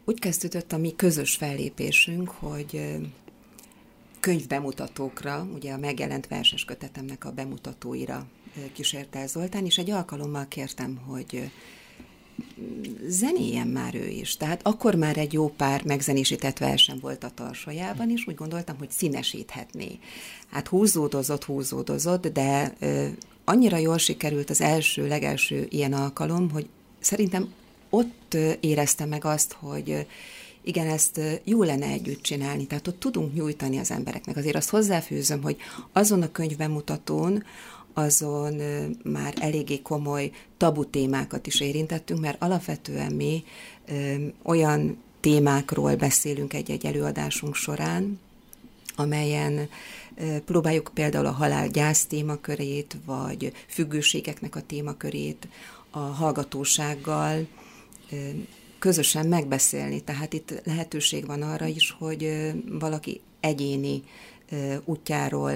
Úgy kezdődött a mi közös fellépésünk, hogy könyvbemutatókra, ugye a megjelent verses kötetemnek a bemutatóira kísérte el Zoltán, és egy alkalommal kértem, hogy zenéljen már ő is. Tehát akkor már egy jó pár megzenésített versem volt a tarsajában, és úgy gondoltam, hogy színesíthetné. Hát húzódozott, de annyira jól sikerült az legelső ilyen alkalom, hogy szerintem ott éreztem meg azt, hogy igen, ezt jó lenne együtt csinálni, tehát ott tudunk nyújtani az embereknek. Azért azt hozzáfűzöm, hogy azon a könyvbemutatón, azon már eléggé komoly tabu témákat is érintettünk, mert alapvetően mi olyan témákról beszélünk egy-egy előadásunk során, amelyen próbáljuk például a halálgyász témakörét, vagy függőségeknek a témakörét a hallgatósággal közösen megbeszélni. Tehát itt lehetőség van arra is, hogy valaki egyéni útjáról,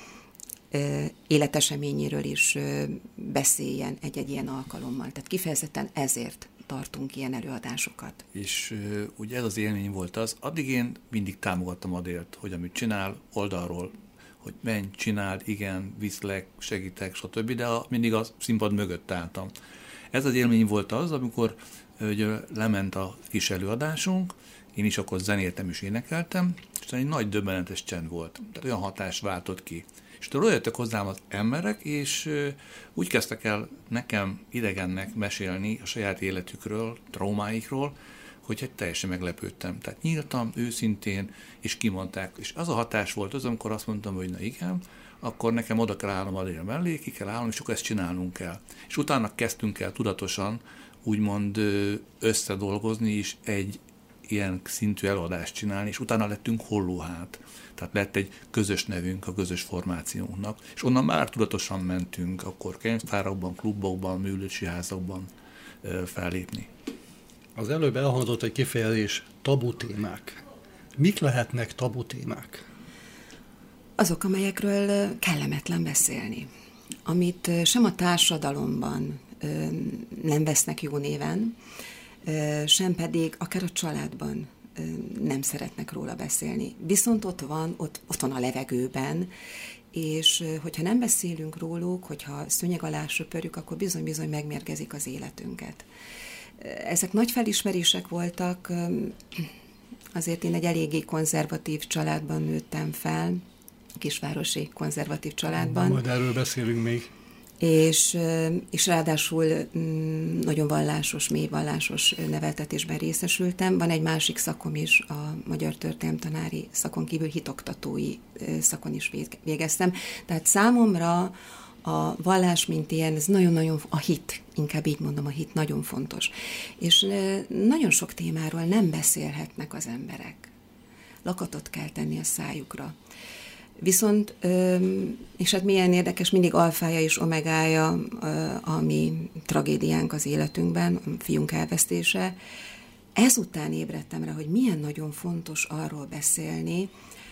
életeseményéről is beszéljen egy-egy ilyen alkalommal. Tehát kifejezetten ezért tartunk ilyen előadásokat. És ugye ez az élmény volt az, addig én mindig támogattam Adélt, hogy amit csinál oldalról, hogy menj, csináld, igen, viszlek, segítek, stb., de mindig a színpad mögött álltam. Ez az élmény volt az, amikor ugye, lement a kis előadásunk, én is akkor zenéltem és énekeltem, és egy nagy döbbenetes csend volt. Tehát olyan hatást váltott ki. És oda jöttek hozzám az emberek, és úgy kezdtek el nekem idegennek mesélni a saját életükről, traumáikról, hogy teljesen meglepődtem. Tehát nyíltam, őszintén, és kimondták. És az a hatás volt az, amikor azt mondtam, hogy na igen, akkor nekem oda kell állnom Adél mellé, ki kell állnom, és akkor ezt csinálnunk kell. És utána kezdtünk el tudatosan, úgymond összedolgozni, és egy ilyen szintű előadást csinálni, és utána lettünk Hollóhát. Tehát lett egy közös nevünk a közös formációnknak, és onnan már tudatosan mentünk akkor könyvtárakban, klubokban, művelődési házakban fellépni. Az előbb elhangzott egy kifejezés, tabu témák. Mik lehetnek tabu témák? Azok, amelyekről kellemetlen beszélni. Amit sem a társadalomban nem vesznek jó néven, sem pedig akár a családban nem szeretnek róla beszélni. Viszont ott van a levegőben, és hogyha nem beszélünk róluk, hogyha szőnyeg alá söpörjük, akkor bizony-bizony megmérgezik az életünket. Ezek nagy felismerések voltak, azért én egy eléggé konzervatív családban nőttem fel, kisvárosi konzervatív családban. Majd erről beszélünk még. És ráadásul nagyon vallásos, mély vallásos neveltetésben részesültem. Van egy másik szakom is, a magyar történelemtanári szakon kívül hitoktatói szakon is végeztem. Tehát számomra a vallás, mint ilyen, ez nagyon-nagyon, a hit, inkább így mondom, a hit nagyon fontos. És nagyon sok témáról nem beszélhetnek az emberek. Lakatot kell tenni a szájukra. Viszont, és hát milyen érdekes, mindig alfája és omegája a mi tragédiánk az életünkben, a fiunk elvesztése. Ezután ébredtem rá, hogy milyen nagyon fontos arról beszélni,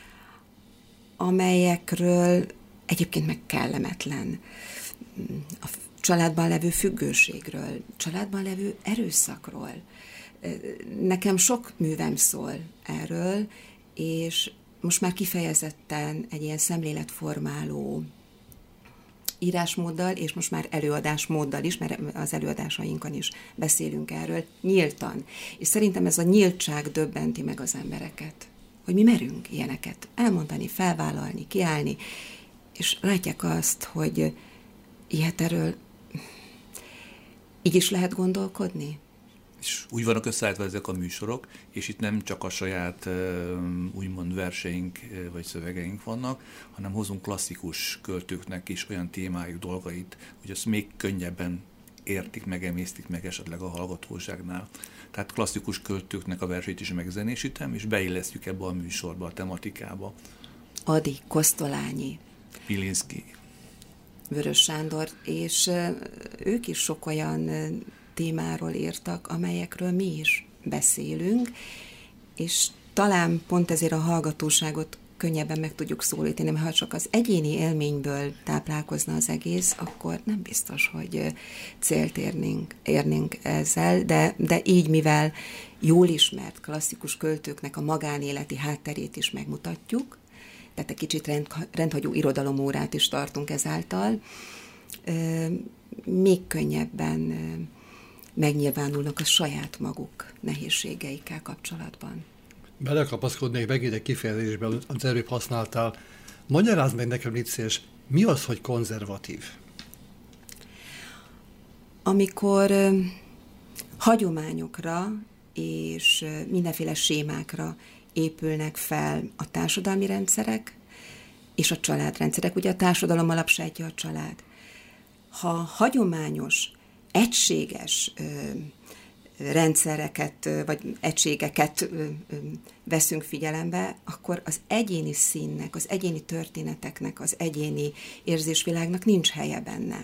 amelyekről egyébként meg kellemetlen. A családban levő függőségről, családban levő erőszakról. Nekem sok művem szól erről, és most már kifejezetten egy ilyen szemléletformáló írásmóddal, és most már előadásmóddal is, mert az előadásainkon is beszélünk erről, nyíltan. És szerintem ez a nyíltság döbbenti meg az embereket, hogy mi merünk ilyeneket elmondani, felvállalni, kiállni, és látják azt, hogy ilyet erről így is lehet gondolkodni. És úgy vannak összeállítva ezek a műsorok, és itt nem csak a saját úgymond verseink vagy szövegeink vannak, hanem hozunk klasszikus költőknek is olyan témájuk, dolgait, hogy azt még könnyebben értik, megemésztik meg esetleg a hallgatóságnál. Tehát klasszikus költőknek a versét is megzenésítem, és beillesztjük ebbe a műsorba, a tematikába. Ady, Kosztolányi, Pilinszky, Vörös Sándor, és ők is sok olyan témáról írtak, amelyekről mi is beszélünk, és talán pont ezért a hallgatóságot könnyebben meg tudjuk szólítani, mert ha csak az egyéni élményből táplálkozna az egész, akkor nem biztos, hogy célt érnénk ezzel, de így, mivel jól ismert klasszikus költőknek a magánéleti hátterét is megmutatjuk, tehát egy kicsit rendhagyó irodalomórát is tartunk ezáltal, még könnyebben megnyilvánulnak a saját maguk nehézségeikkel kapcsolatban. Belekapaszkodnék megint egy kifejezésben, az előbb használtál. Magyarázd meg nekem, légy szíves, mi az, hogy konzervatív? Amikor hagyományokra és mindenféle sémákra épülnek fel a társadalmi rendszerek és a családrendszerek. Ugye a társadalom alapsejtje a család. Ha hagyományos, egységes rendszereket, vagy egységeket veszünk figyelembe, akkor az egyéni színnek, az egyéni történeteknek, az egyéni érzésvilágnak nincs helye benne.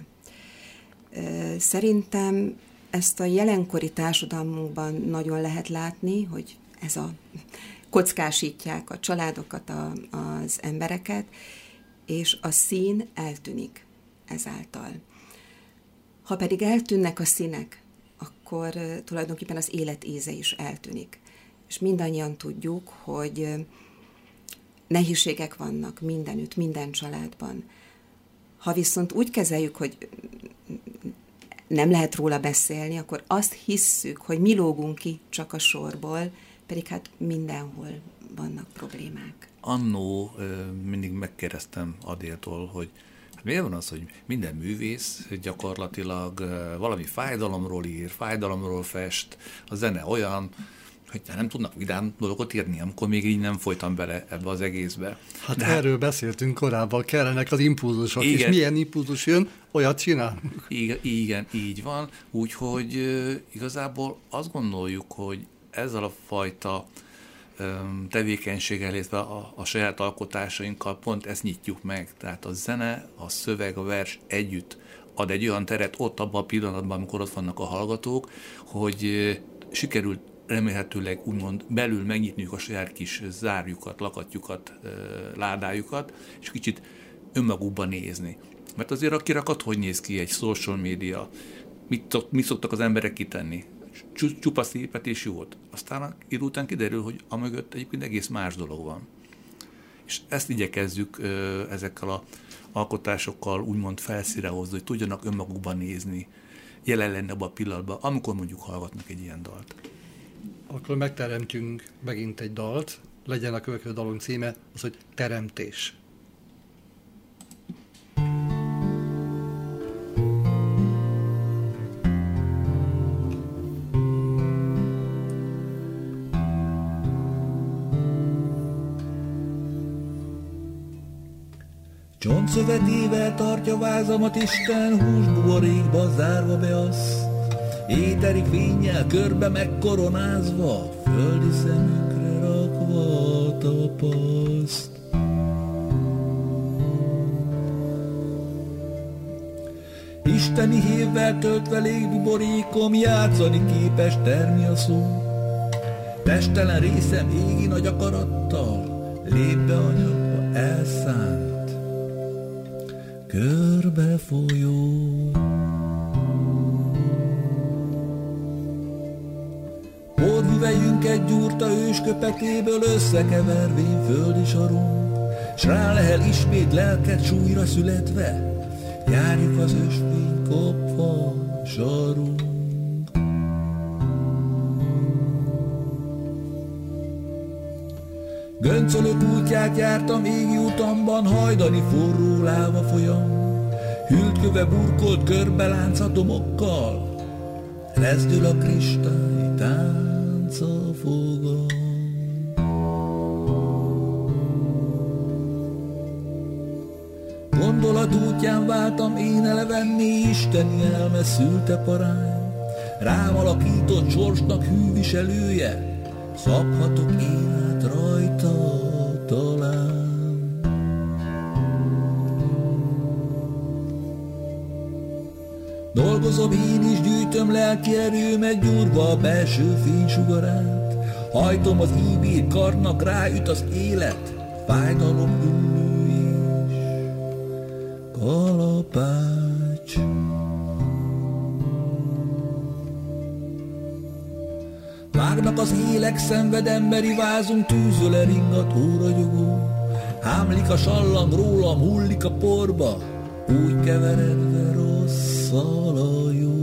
Szerintem ezt a jelenkori társadalmunkban nagyon lehet látni, hogy ez a kockásítják a családokat, az embereket, és a szín eltűnik ezáltal. Ha pedig eltűnnek a színek, akkor tulajdonképpen az élet íze is eltűnik. És mindannyian tudjuk, hogy nehézségek vannak mindenütt, minden családban. Ha viszont úgy kezeljük, hogy nem lehet róla beszélni, akkor azt hisszük, hogy mi lógunk ki csak a sorból, pedig hát mindenhol vannak problémák. Annó mindig megkérdeztem Adéltól, hogy miért van az, hogy minden művész gyakorlatilag valami fájdalomról ír, fájdalomról fest, a zene olyan, hogy nem tudnak vidám dolgokat írni, amikor még így nem folytam bele ebbe az egészbe. Hát de erről beszéltünk korábban, kellenek az impulzusok, igen. És milyen impulzus jön, olyat csinálunk. Igen, így van, úgyhogy igazából azt gondoljuk, hogy ezzel a fajta tevékenységgel, illetve a saját alkotásainkkal pont ezt nyitjuk meg. Tehát a zene, a szöveg, a vers együtt ad egy olyan teret ott abban a pillanatban, amikor ott vannak a hallgatók, hogy sikerült remélhetőleg úgymond belül megnyitniuk a saját kis zárjukat, lakatjukat, ládájukat, és kicsit önmagukban nézni. Mert azért a kirakat hogy néz ki egy social media? Mit szoktak az emberek kitenni? Csupa szépet és jót. Aztán idő után kiderül, hogy amögött egyébként egész más dolog van. És ezt igyekezzük ezekkel az alkotásokkal úgymond felszínre hozni, hogy tudjanak önmagukban nézni, jelen lenni abban a pillanatban, amikor mondjuk hallgatnak egy ilyen dalt. Akkor megteremtünk megint egy dalt, legyen a következő dalunk címe, az, hogy Teremtés. Csontszövetével tartja vázamat Isten, húsbuborékba zárva be azt, éterik fénnyel körbe megkoronázva, földi szemünkre rakva a tapaszt. Isteni hívvel töltve légbuborékom, játszani képes termi a szó. Testelen részem égi nagy akarattal, lép be anyagba elszánt körbefolyó. Porhüvelyünket gyúrta ősköpetéből összekevervén földi sarunk, s rá lehel ismét lelket súlyra születve, járjuk az ösvény kopva sarunk. Göncölök útját jártam égi utamban, hajdani forró láva folyam, hűlt köve burkolt körbe láncatomokkal, rezdül a kristály tánca fogam. Gondolat útján váltam én elevenni, isteni elme szülte parány, rám alakított sorsnak hűviselője, szabhatok én át rajta talán. Dolgozom én is, gyűjtöm lelki erőmet, gyúrva a belső fénysugarát, hajtom az ímét, karnak ráüt az élet, fájdalom üllő és kalapács. Vágnak az élek, szenved emberi vázunk, tűzöl eringat óragyogó. Hámlik a sallang rólam, hullik a porba, úgy keveredve rosszal a jó.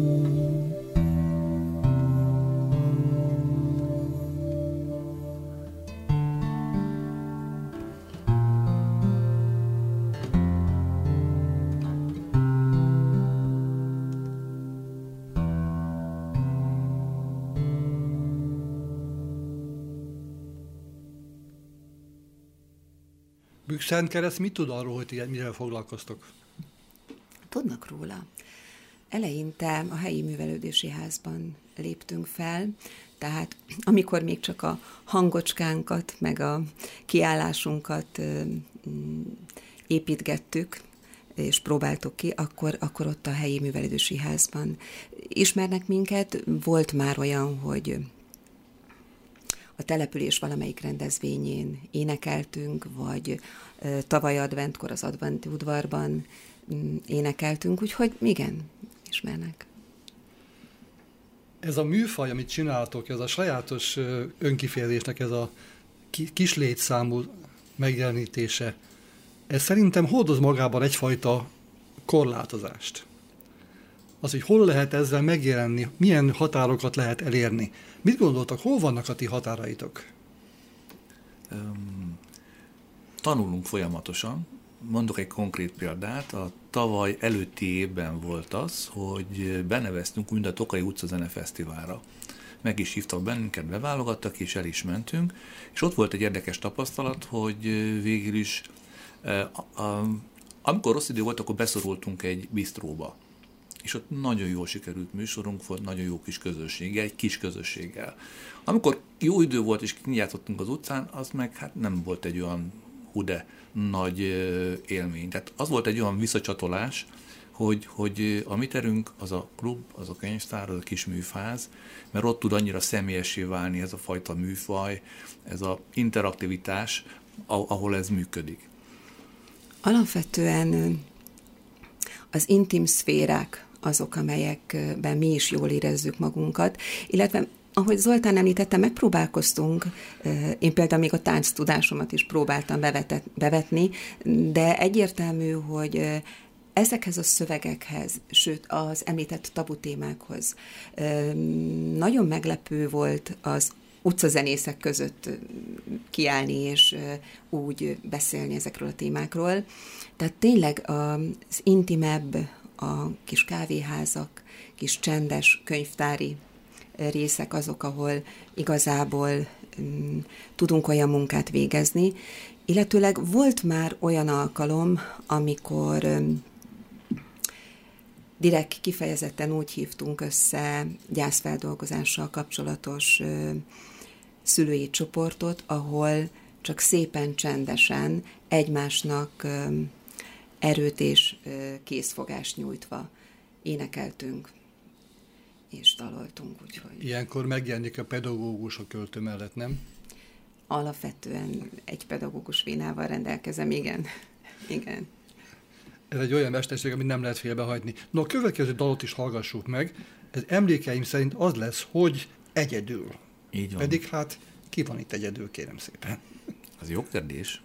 Bükszentkereszt mit tud arról, hogy mivel foglalkoztok? Tudnak róla. Eleinte a helyi művelődési házban léptünk fel, tehát amikor még csak a hangocskánkat, meg a kiállásunkat építgettük, és próbáltuk ki, akkor ott a helyi művelődési házban ismernek minket. Volt már olyan, hogy a település valamelyik rendezvényén énekeltünk, vagy tavaly adventkor az adventi udvarban énekeltünk, úgyhogy igen, ismernek. Ez a műfaj, amit csináltok, ez a sajátos önkifejezésnek ez a kis létszámú megjelenítése, ez szerintem hordoz magában egyfajta korlátozást. Az, hogy hol lehet ezzel megjelenni, milyen határokat lehet elérni. Mit gondoltak, hol vannak a ti határaitok? Tanulunk folyamatosan. Mondok egy konkrét példát. A tavaly előtti évben volt az, hogy beneveztünk mind a Tokai utca zenefesztiválra. Meg is hívtak bennünket, beválogattak, és el is mentünk. És ott volt egy érdekes tapasztalat, hogy végül is, amikor rossz idő volt, akkor beszorultunk egy bistróba. És ott nagyon jól sikerült műsorunk volt, nagyon jó kis közösséggel, egy kis közösséggel. Amikor jó idő volt, és kijátszottunk az utcán, az meg hát nem volt egy olyan hude nagy élmény. Tehát az volt egy olyan visszacsatolás, hogy a mi terünk, az a klub, az a könyvtár, az a kis műfáz, mert ott tud annyira személyessé válni ez a fajta műfaj, ez az interaktivitás, ahol ez működik. Alapvetően az intim szférák azok, amelyekben mi is jól érezzük magunkat, illetve ahogy Zoltán említette, megpróbálkoztunk, én például még a tánctudásomat is próbáltam bevetni, de egyértelmű, hogy ezekhez a szövegekhez, sőt az említett tabu témákhoz nagyon meglepő volt az utcazenészek között kiállni és úgy beszélni ezekről a témákról. Tehát tényleg az intimebb, a kis kávéházak, kis csendes könyvtári részek azok, ahol igazából tudunk olyan munkát végezni. Illetőleg volt már olyan alkalom, amikor direkt kifejezetten úgy hívtunk össze gyászfeldolgozással kapcsolatos szülői csoportot, ahol csak szépen csendesen egymásnak erőt és készfogást nyújtva énekeltünk és daloltunk. Úgyhogy ilyenkor megjelenik a pedagógus a költő mellett, nem? Alapvetően egy pedagógus vénával rendelkezem, igen. Igen. Ez egy olyan mesterség, amit nem lehet félbehagyni. No, a következő dalot is hallgassuk meg. Ez emlékeim szerint az lesz, hogy egyedül. Így van. Pedig hát ki van itt egyedül, kérem szépen. Az jó kérdés.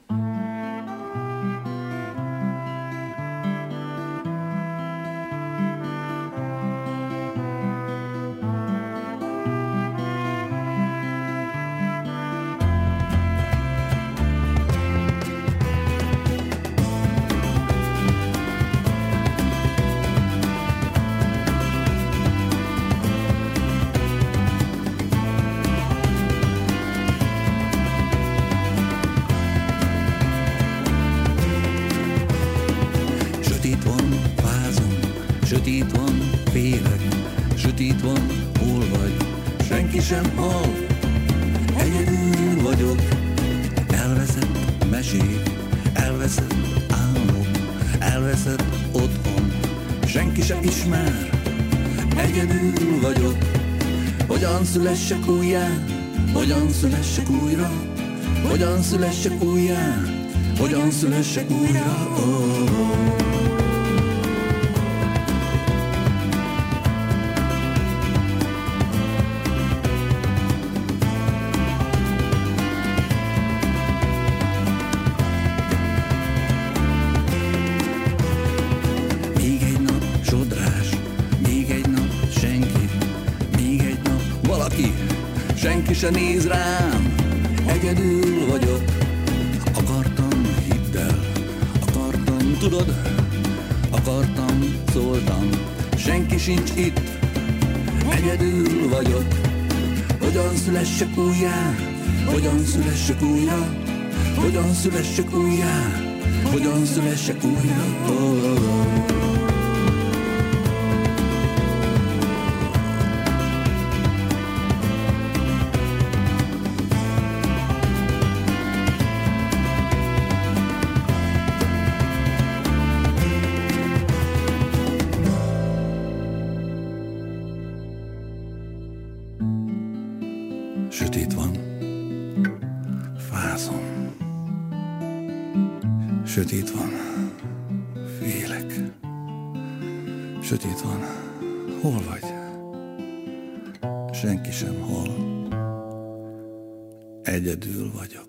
Sötét van, félek, sötét van, hol vagy, senki sem hall. Egyedül vagyok, elveszett mesék, elveszett álmok, elveszett otthon, senki sem ismer. Egyedül vagyok, hogyan szülessek újjá, hogyan szülessek újra, hogyan szülessek újjá, hogyan szülessek újra. Még egy nap sodrás, még egy nap senki, még egy nap valaki, senki se néz rám, egyedül vagyok. Akartam, hidd el, akartam, tudod, akartam, szóltam, senki sincs itt, egyedül vagyok. Hogyan szülessek újjá, hogyan szülessek újra, hogyan szülessek újjá, hogyan szülessek újra. Sötét van, fázom. Sötét van, félek. Sötét van, hol vagy? Senki sem hall. Egyedül vagyok.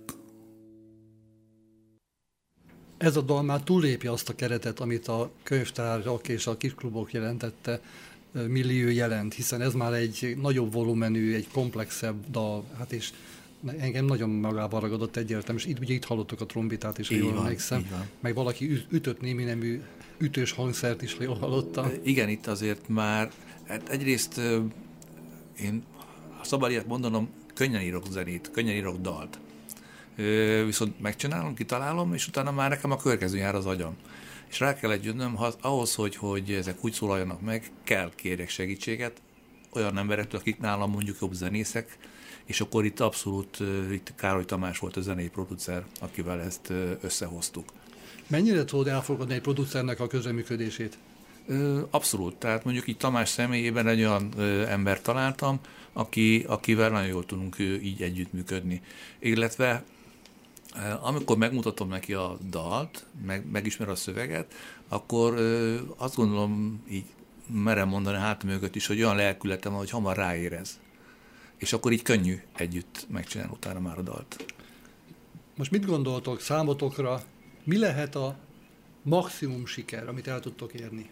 Ez a dal már túllépje azt a keretet, amit a könyvtárak és a kisklubok jelentette, millió jelent, hiszen ez már egy nagyobb volumenű, egy komplexebb dal, hát és engem nagyon magával ragadott egyértelműen, és ugye itt hallottok a trombitát is, ha jól emlékszem, meg valaki ütött némi nemű ütős hangszert is, ha jól hallottam. Igen, itt azért már, hát egyrészt én, ha szabad ilyet mondanom, könnyen írok zenét, könnyen írok dalt. Viszont megcsinálom, kitalálom, és utána már nekem a következő jár az agyam. És rá kellett jönnöm, ahhoz, hogy ezek úgy szólaljanak meg, kell kérjek segítséget olyan emberektől, akik nálam mondjuk jobb zenészek, és akkor itt abszolút itt Károly Tamás volt a zenei producer, akivel ezt összehoztuk. Mennyire tudod elfogadni egy producernek a közreműködését? Abszolút. Tehát mondjuk így Tamás személyében egy olyan embert találtam, akivel nagyon jól tudunk így együttműködni. Illetve amikor megmutatom neki a dalt, megismer a szöveget, akkor azt gondolom, így merem mondani hátam mögött is, hogy olyan lelkületem, hogy hamar ráérez. És akkor így könnyű együtt megcsinálni utána már a dalt. Most mit gondoltok számotokra, mi lehet a maximum siker, amit el tudtok érni?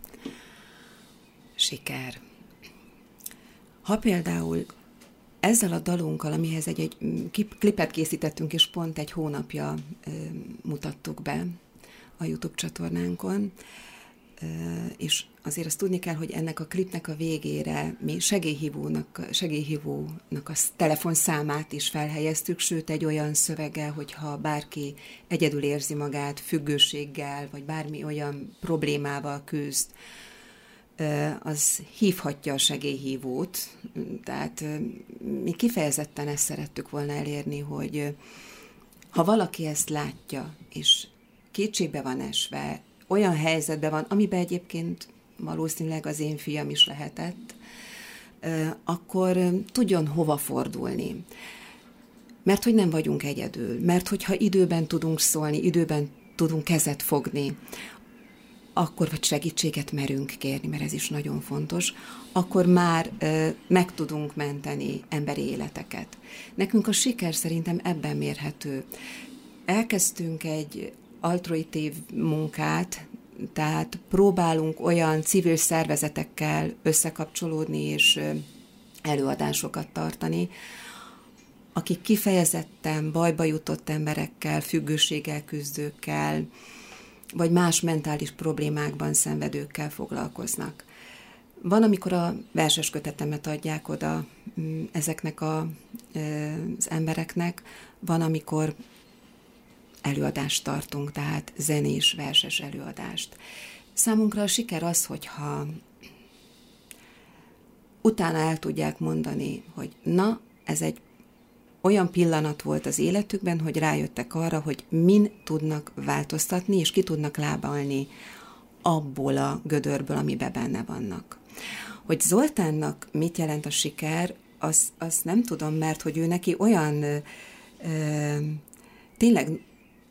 Siker. Ha például ezzel a dalunkkal, amihez egy klipet készítettünk, és pont egy hónapja mutattuk be a YouTube csatornánkon, és azért azt tudni kell, hogy ennek a klipnek a végére mi segélyhívónak a telefonszámát is felhelyeztük, sőt egy olyan szöveggel, hogyha bárki egyedül érzi magát függőséggel, vagy bármi olyan problémával küzd, az hívhatja a segélyhívót. Tehát mi kifejezetten ezt szerettük volna elérni, hogy ha valaki ezt látja, és kétségbe van esve, olyan helyzetben van, amiben egyébként valószínűleg az én fiam is lehetett, akkor tudjon hova fordulni. Mert hogy nem vagyunk egyedül, mert hogyha időben tudunk szólni, időben tudunk kezet fogni, akkor vagy segítséget merünk kérni, mert ez is nagyon fontos, akkor már meg tudunk menteni emberi életeket. Nekünk a siker szerintem ebben mérhető. Elkezdtünk egy altruitív munkát, tehát próbálunk olyan civil szervezetekkel összekapcsolódni és előadásokat tartani, akik kifejezetten bajba jutott emberekkel, függőséggel küzdőkkel, vagy más mentális problémákban szenvedőkkel foglalkoznak. Van, amikor a verses kötetemet adják oda ezeknek az embereknek, van, amikor előadást tartunk, tehát zenés, verses előadást. Számunkra a siker az, hogyha utána el tudják mondani, hogy na, ez egy olyan pillanat volt az életükben, hogy rájöttek arra, hogy min tudnak változtatni, és ki tudnak lábalni abból a gödörből, amiben benne vannak. Hogy Zoltánnak mit jelent a siker, azt nem tudom, mert hogy ő neki olyan tényleg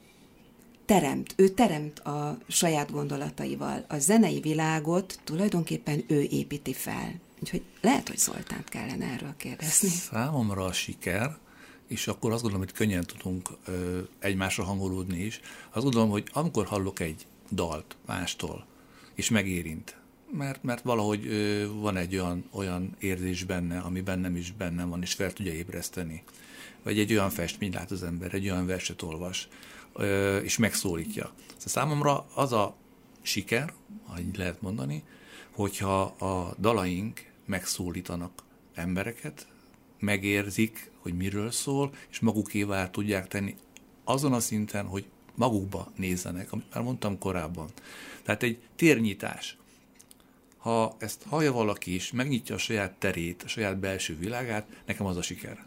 ő teremt a saját gondolataival. A zenei világot tulajdonképpen ő építi fel. Úgyhogy lehet, hogy Zoltánt kellene erről kérdezni. Számomra a siker, és akkor azt gondolom, hogy könnyen tudunk egymásra hangolódni is. Azt gondolom, hogy amikor hallok egy dalt mástól, és megérint, mert valahogy van egy olyan érzés benne, ami bennem is bennem van, és fel tudja ébreszteni. Vagy egy olyan festményt lát az ember, egy olyan verset olvas, és megszólítja. Számomra az a siker, ha így lehet mondani, hogyha a dalaink megszólítanak embereket, megérzik, hogy miről szól, és magukévá tudják tenni azon a szinten, hogy magukba nézzenek, amit már mondtam korábban. Tehát egy térnyitás. Ha ezt hallja valaki is, megnyitja a saját terét, a saját belső világát, nekem az a siker.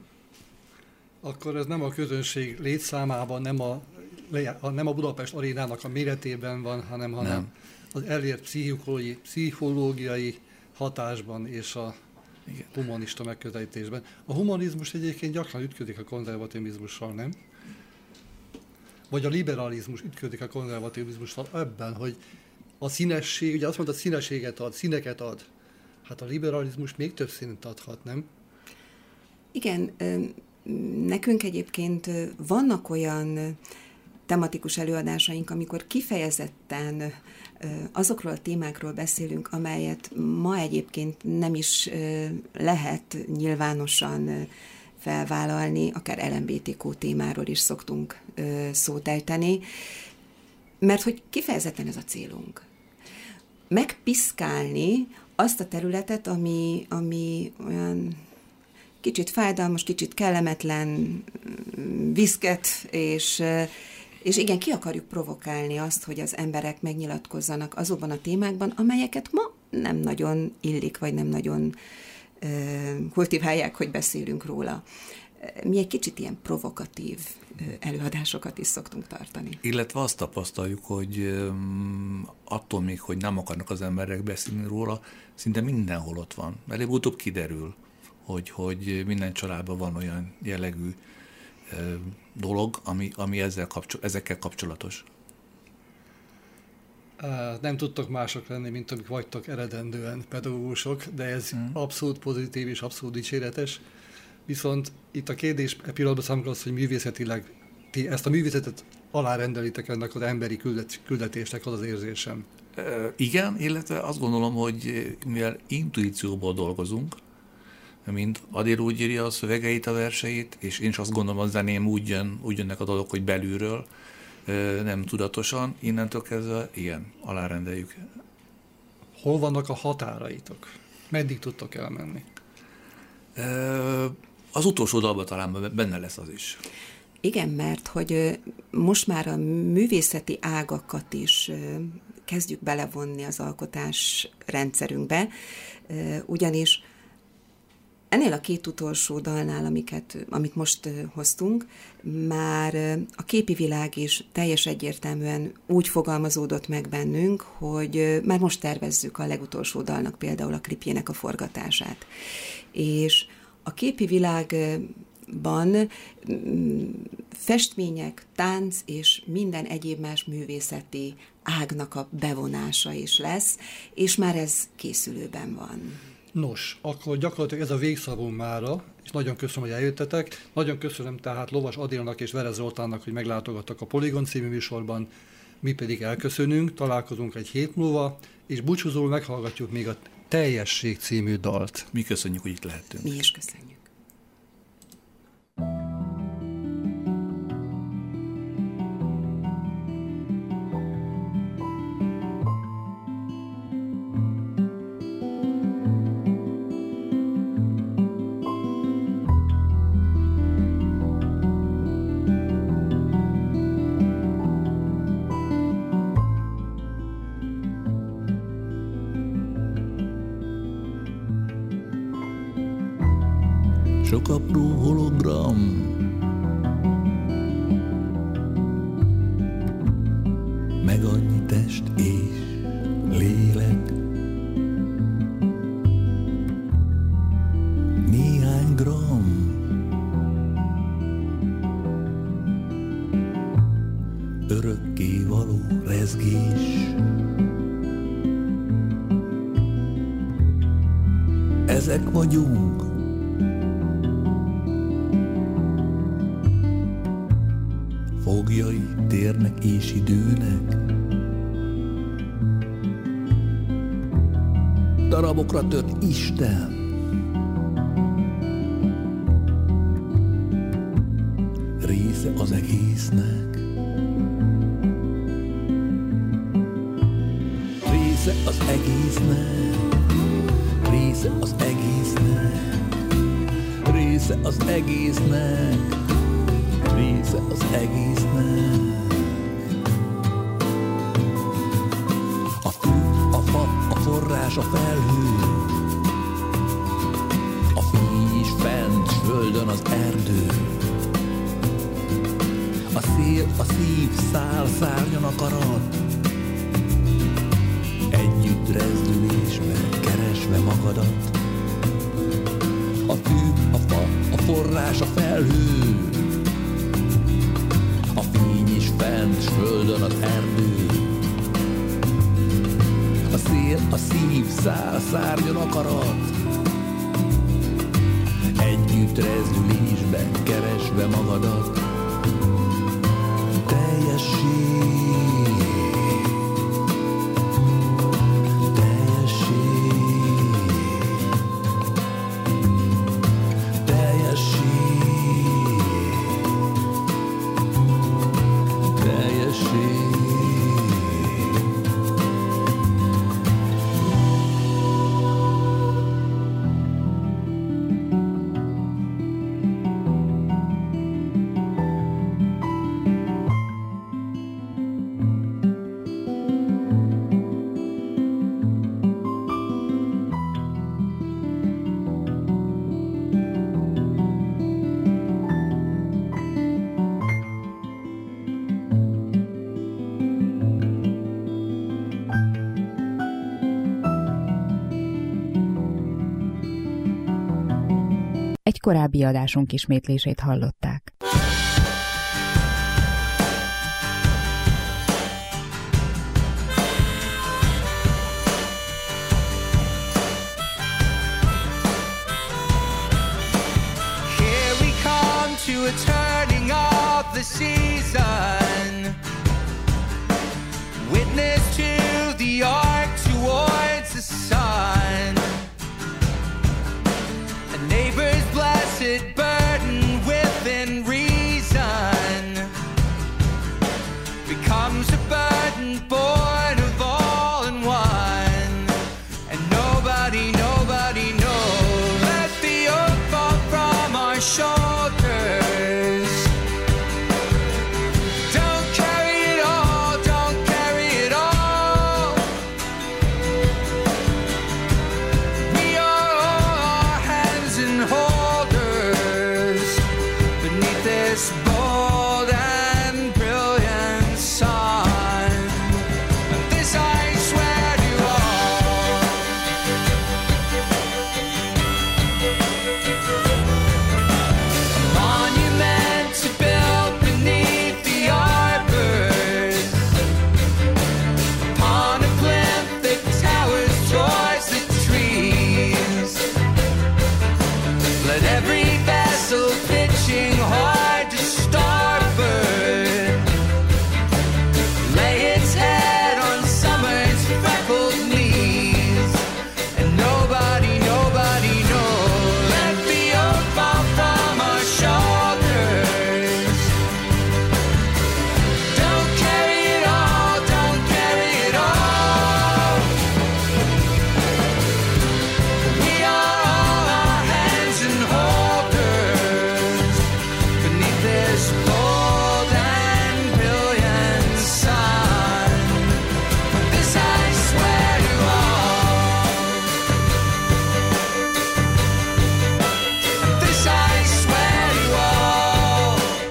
Akkor ez nem a közönség létszámában, nem a Budapest arénának a méretében van, hanem az elért pszichológiai hatásban és a humanista megközelítésben. A humanizmus egyébként gyakran ütködik a konzervativizmussal, nem? Vagy a liberalizmus ütködik a konzervativizmussal ebben, hogy a színesség, ugye azt mondta, színeséget ad, színeket ad. Hát a liberalizmus még több színt adhat, nem? Igen, nekünk egyébként vannak olyan tematikus előadásaink, amikor kifejezetten azokról a témákról beszélünk, amelyet ma egyébként nem is lehet nyilvánosan felvállalni, akár LMBTQ témáról is szoktunk szót ejteni, mert hogy kifejezetten ez a célunk. Megpiszkálni azt a területet, ami olyan kicsit fájdalmas, kicsit kellemetlen, viszket, és igen, ki akarjuk provokálni azt, hogy az emberek megnyilatkozzanak azokban a témákban, amelyeket ma nem nagyon illik, vagy nem nagyon kultiválják, hogy beszélünk róla. Mi egy kicsit ilyen provokatív előadásokat is szoktunk tartani. Illetve azt tapasztaljuk, hogy attól még, hogy nem akarnak az emberek beszélni róla, szinte mindenhol ott van. Előbb-utóbb kiderül, hogy minden családban van olyan jellegű dolog, ami ezekkel kapcsolatos. Nem tudtok mások lenni, mint amik vagytok eredendően pedagógusok, de ez abszolút pozitív és abszolút dicséretes. Viszont itt a kérdés pillanatban számomra az, hogy művészetileg ti ezt a művészetet alárendelitek ennek az emberi küldetésnek, az érzésem. Igen, illetve azt gondolom, hogy mivel intuícióból dolgozunk, mint Adél úgy írja a szövegeit, a verseit, és én is azt gondolom, a zeném úgy jönnek a dolgok, hogy belülről, nem tudatosan, innentől kezdve igen, alárendeljük. Hol vannak a határaitok? Meddig tudtok elmenni? Az utolsó dalban talán benne lesz az is. Igen, mert hogy most már a művészeti ágakat is kezdjük belevonni az alkotás rendszerünkbe, ugyanis ennél a két utolsó dalnál, amit most hoztunk, már a képi világ is teljes egyértelműen úgy fogalmazódott meg bennünk, hogy már most tervezzük a legutolsó dalnak például a klipjének a forgatását. És a képi világban festmények, tánc és minden egyéb más művészeti ágnak a bevonása is lesz, és már ez készülőben van. Nos, akkor gyakorlatilag ez a végszavunk mára, és nagyon köszönöm, hogy eljöttetek. Nagyon köszönöm tehát Lovas Adélnak és Vere Zoltánnak, hogy meglátogattak a Poligon című műsorban. Mi pedig elköszönünk, találkozunk egy hét múlva, és búcsúzóul meghallgatjuk még a Teljesség című dalt. Mi köszönjük, hogy itt lehetünk. Mi is köszönjük. Sok apró hologram, meg annyi test és lélek, néhány gram, térnek és időnek. Darabokra tört Isten, része az egésznek. Része az egésznek, része az egésznek, része az egésznek, része az egésznek. A fű, a fa, a forrás, a felhő, a fény is fent, földön az erdő. A szél, a szív, szál, szárnyon akarat, együtt rezdülésben keresve magadat. A fű, a fa, a forrás, a felhő, a fény is fent, s földön az erdő. A szél, a szív, szál, szárnyon akarat, együtt rezdülésben keresve magadat. Egy korábbi adásunk ismétlését hallották. Here we come to a turning of the season. Witness to the arc towards the sun. Neighbor's blessed burden within reason becomes a burden born of all in one, and nobody knows. Let the yoke fall from our shoulders. Don't carry it all, don't carry it all. We are all hands and holders beneath this bold and brilliant sun. And this I swear to all. A monument to build beneath the arbors, upon a plinth that towers towards the trees. Let every vessel pitching hard to starboard lay its head on summer's freckled knees, and nobody knows. Let the yoke fall from our shoulders. Don't carry it all, don't carry it all. We are all our hands and holders beneath this bold and brilliant sun. This I swear to all. This I swear to all.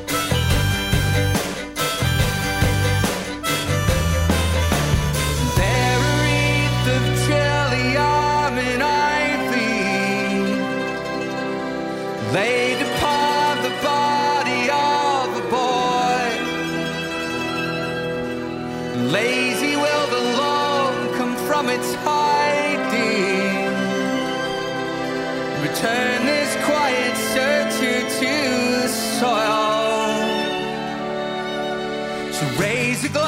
There a wreath of trillium and ivy laid upon the body of a boy. Lazy will the alone come from its hiding. Return this quiet searcher to the soil. So raise a glass